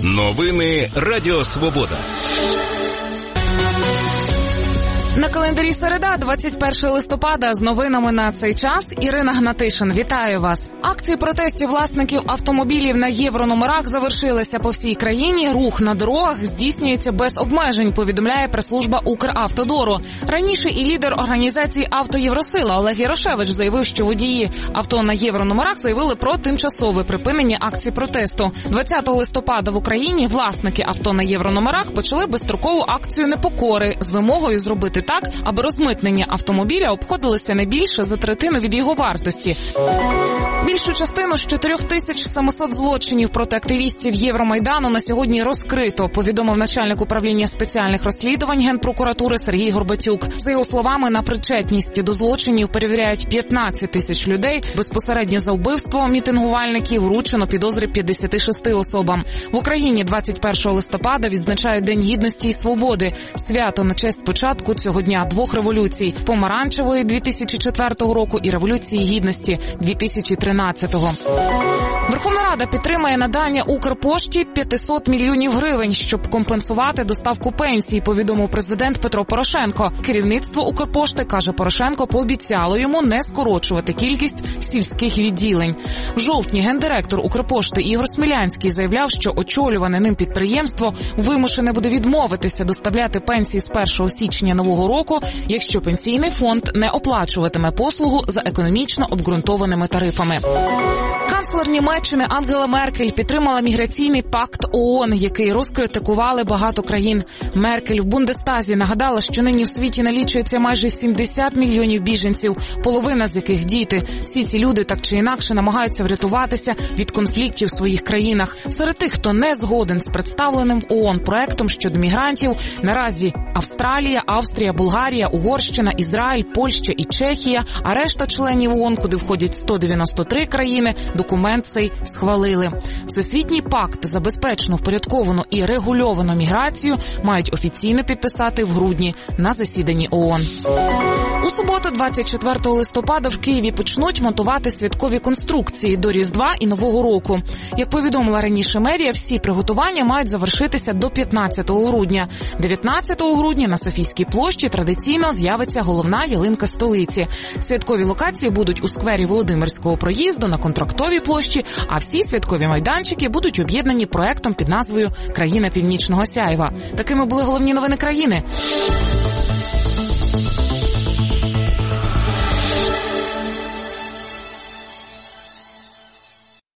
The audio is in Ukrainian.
Новини Радіо Свобода. На календарі середа, 21 листопада, з новинами на цей час Ірина Гнатишин. Вітаю вас. Акції протестів власників автомобілів на єврономерах завершилися по всій країні. Рух на дорогах здійснюється без обмежень, повідомляє прес-служба Укравтодору. Раніше і лідер організації «Автоєвросила» Олег Ярошевич заявив, що водії авто на єврономерах заявили про тимчасове припинення акцій протесту. 20 листопада в Україні власники авто на єврономерах почали безстрокову акцію непокори з вимогою зробити так, аби розмитнення автомобіля обходилося не більше за третину від його вартості. Більшу частину з 4700 злочинів проти активістів Євромайдану на сьогодні розкрито, повідомив начальник управління спеціальних розслідувань Генпрокуратури Сергій Горбатюк. За його словами, на причетність до злочинів перевіряють 15 тисяч людей. Безпосередньо за вбивство мітингувальників вручено підозри 56 особам. В Україні 21 листопада відзначають День Гідності і Свободи. Свято на честь початку цього дня двох революцій – Помаранчевої 2004 року і Революції Гідності 2013-го. Верховна Рада підтримає надання Укрпошті 500 мільйонів гривень, щоб компенсувати доставку пенсій, повідомив президент Петро Порошенко. Керівництво Укрпошти, каже Порошенко, пообіцяло йому не скорочувати кількість сільських відділень. В жовтні гендиректор Укрпошти Ігор Смілянський заявляв, що очолюване ним підприємство вимушене буде відмовитися доставляти пенсії з 1 січня нового року, якщо пенсійний фонд не оплачуватиме послугу за економічно обґрунтованими тарифами. Канцлер Німеччини Ангела Меркель підтримала міграційний пакт ООН, який розкритикували багато країн. Меркель в Бундестазі нагадала, що нині в світі налічується майже 70 мільйонів біженців, половина з яких діти. Всі ці люди так чи інакше намагаються врятуватися від конфліктів в своїх країнах. Серед тих, хто не згоден з представленим в ООН проектом щодо мігрантів, наразі Австралія, Австрія, Болгарія, Угорщина, Ізраїль, Польща і Чехія, а решта членів ООН, куди входять 193 країни, документ цей схвалили. Всесвітній пакт за безпечну, впорядковану і регульовану міграцію мають офіційно підписати в грудні на засіданні ООН. У суботу, 24 листопада, в Києві почнуть монтувати святкові конструкції до Різдва і Нового року. Як повідомила раніше мерія, всі приготування мають завершитися до 15 грудня. 19 грудня на Софійській площі традиційно з'явиться головна ялинка столиці. Святкові локації будуть у сквері Володимирського проїзду, на Контрактовій площі, а всі святкові майданчики будуть об'єднані проектом під назвою «Країна Північного Сяйва». Такими були головні новини країни.